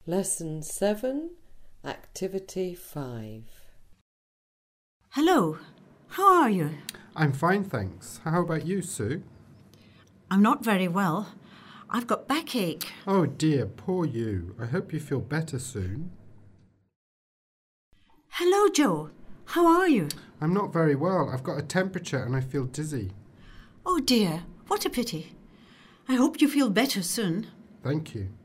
Lesson 7, Activity 5. Hello, how are you? I'm fine, thanks. How about you, Sue? I'm not very well. I've got backache. Oh dear, poor you. I hope you feel better soon. Hello, Joe. How are you? I'm not very well. I've got a temperature and I feel dizzy. Oh dear, what a pity. I hope you feel better soon. Thank you.